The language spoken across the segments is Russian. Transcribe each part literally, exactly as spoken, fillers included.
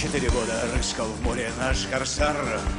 Четыре года рыскал в море наш корсар.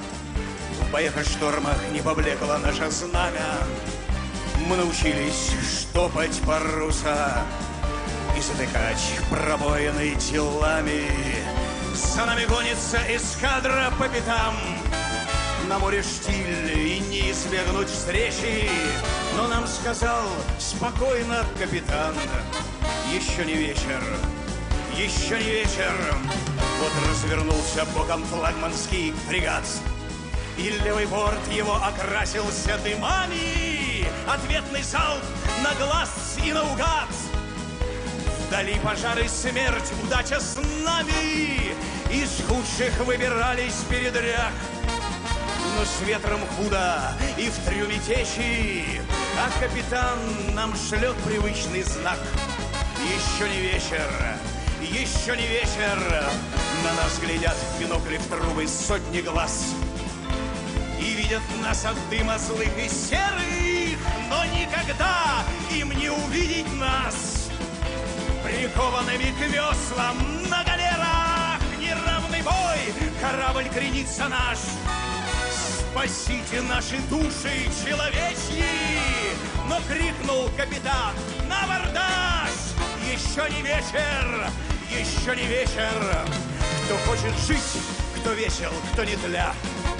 В боях и штормах не поблекло наше знамя. Мы научились штопать паруса и затыкать пробоины телами. За нами гонится эскадра по пятам. На море штиль и не избегнуть встречи. Но нам сказал спокойно капитан: еще не вечер, еще не вечер. Вот развернулся боком флагманский фрегат, и левый борт его окрасился дымами. Ответный залп на глаз и наугад. Вдали пожары, смерть, удача с нами. Из худших выбирались передряг. Но с ветром худо и в трюме течи, а капитан нам шлет привычный знак: еще не вечер, еще не вечер. На нас глядят в бинокли в трубы сотни глаз и видят нас от дыма злых и серых, но никогда им не увидеть нас прикованными к веслам на галерах. Неравный бой, корабль кренится наш. Спасите наши души человечьи! Но крикнул капитан: на абордаж! Еще не вечер, еще не вечер. Кто хочет жить, кто весел, кто не тля,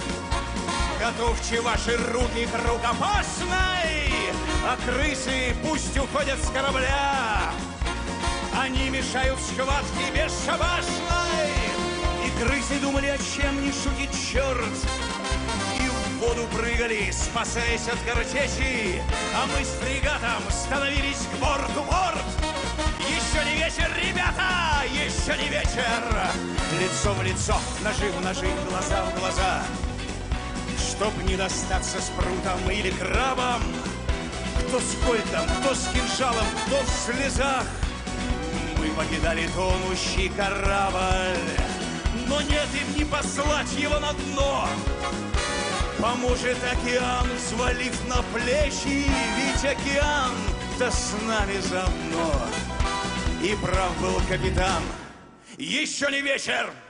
готовьте ваши руки к рукопашной, а крысы пусть уходят с корабля. Они мешают схватке бесшабашной. И крысы думали, о чем не шутит черт, и в воду прыгали, спасаясь от картечи. А мы с фрегатом становились к борту борт. Еще не вечер, ребята, еще не вечер. Лицо в лицо, ножи в ножи, глаза в глаза, чтоб не достаться спрутом или крабом. Кто с кольтом, кто с кинжалом, кто в слезах. Мы покидали тонущий корабль, но нет им не послать его на дно. Поможет океан, взвалив на плечи, ведь океан-то с нами заодно. И прав был капитан: еще не вечер.